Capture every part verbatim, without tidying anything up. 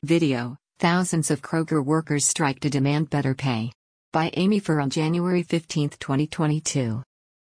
Video: Thousands of Kroger workers strike to demand better pay. By Amy Furr on January fifteenth, twenty twenty-two.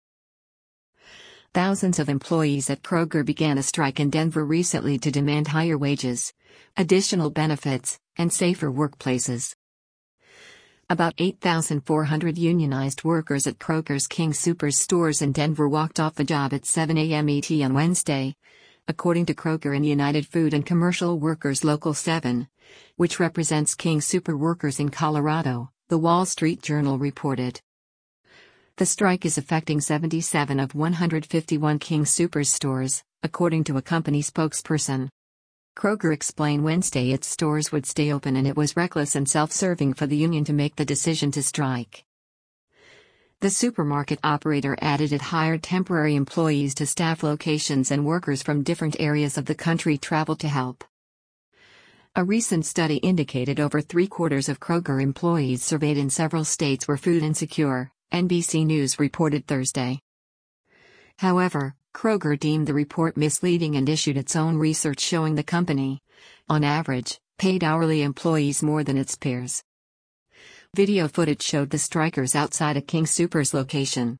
Thousands of employees at Kroger began a strike in Denver recently to demand higher wages, additional benefits, and safer workplaces. About eight thousand four hundred unionized workers at Kroger's King Soopers stores in Denver walked off the job at seven a m E T on Wednesday, according to Kroger and United Food and Commercial Workers Local seven, which represents King Soopers workers in Colorado, the Wall Street Journal reported. The strike is affecting seventy-seven of one hundred fifty-one King Soopers stores, according to a company spokesperson. Kroger explained Wednesday its stores would stay open and it was reckless and self-serving for the union to make the decision to strike. The supermarket operator added it hired temporary employees to staff locations and workers from different areas of the country traveled to help. A recent study indicated over three-quarters of Kroger employees surveyed in several states were food insecure, N B C News reported Thursday. However, Kroger deemed the report misleading and issued its own research showing the company, on average, paid hourly employees more than its peers. Video footage showed the strikers outside a King Soopers location.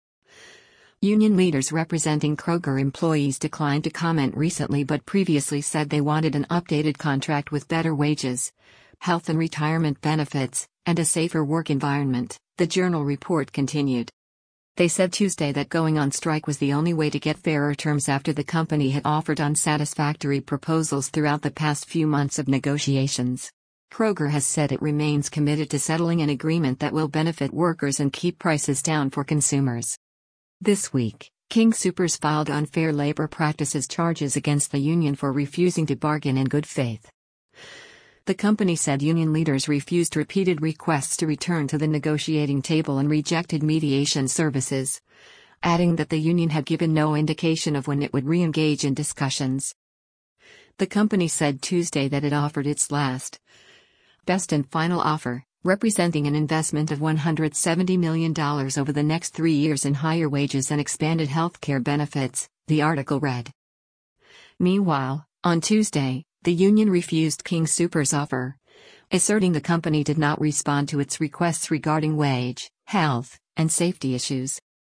Union leaders representing Kroger employees declined to comment recently but previously said they wanted an updated contract with better wages, health and retirement benefits, and a safer work environment, the Journal report continued. They said Tuesday that going on strike was the only way to get fairer terms after the company had offered unsatisfactory proposals throughout the past few months of negotiations. Kroger has said it remains committed to settling an agreement that will benefit workers and keep prices down for consumers. This week, King Soopers filed unfair labor practices charges against the union for refusing to bargain in good faith. The company said union leaders refused repeated requests to return to the negotiating table and rejected mediation services, adding that the union had given no indication of when it would re-engage in discussions. The company said Tuesday that it offered its last, best and final offer, representing an investment of one hundred seventy million dollars over the next three years in higher wages and expanded health care benefits, the article read. Meanwhile, on Tuesday, the union refused King Soopers' offer, asserting the company did not respond to its requests regarding wage, health, and safety issues.